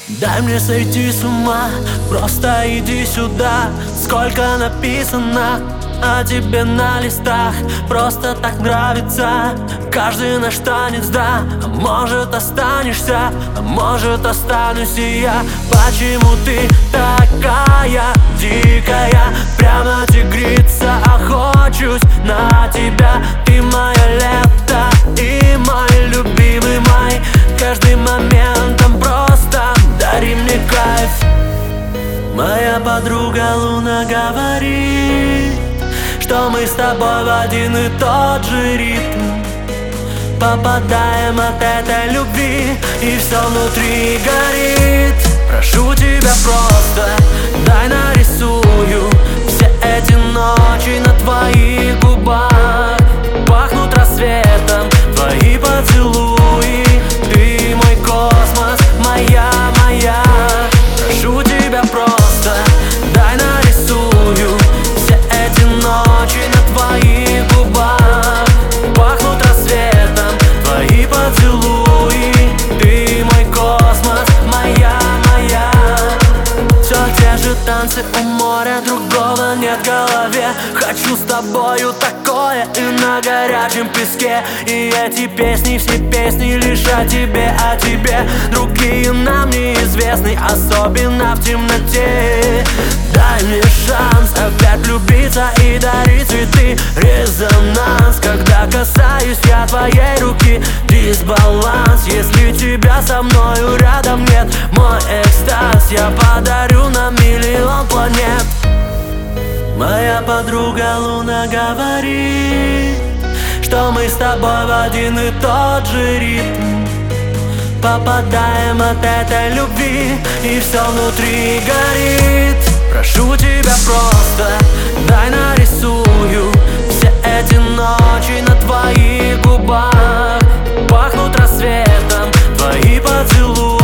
Дай мне сойти с ума, просто иди сюда. Сколько написано о тебе на листах, просто так нравится каждый наш танец, да. А может останешься, а может останусь и я. Почему ты такая дикая, прямо тигрица, охочусь на тебя. Ты моя лето и мой любимый май, каждым моментом просто дари мне кайф. Моя подруга Луна говорит, что мы с тобой в один и тот же ритм. Попадаем от этой любви, и все внутри горит. Прошу тебя просто, дай нарисую все эти ночи на твоих губах. Пахнут рассветом твои поцелуи. Ты мой космос, моя. Прошу тебя просто, дай нарисую все эти ночи на твоих губах. Пахнут рассветом твои поцелуи. Ты мой космос, моя. Все те же танцы у моря, другого нет в голове. Хочу с тобою такое и на горячем песке. И эти песни, все песни лишь о тебе, о тебе. Другие нам неизвестны, особенно в темноте. Дай мне шанс опять влюбиться и дарить цветы. Резонанс, когда касаюсь я твоей руки. Дисбаланс, если тебя со мною рядом нет. Мой экстаз я подарю на миллион планет. Моя подруга Луна говорит, что мы с тобой в один и тот же ритм. Попадаем от этой любви, и все внутри горит. Прошу тебя просто, дай нарисую все эти ночи на твоих губах. Пахнут рассветом твои поцелуи.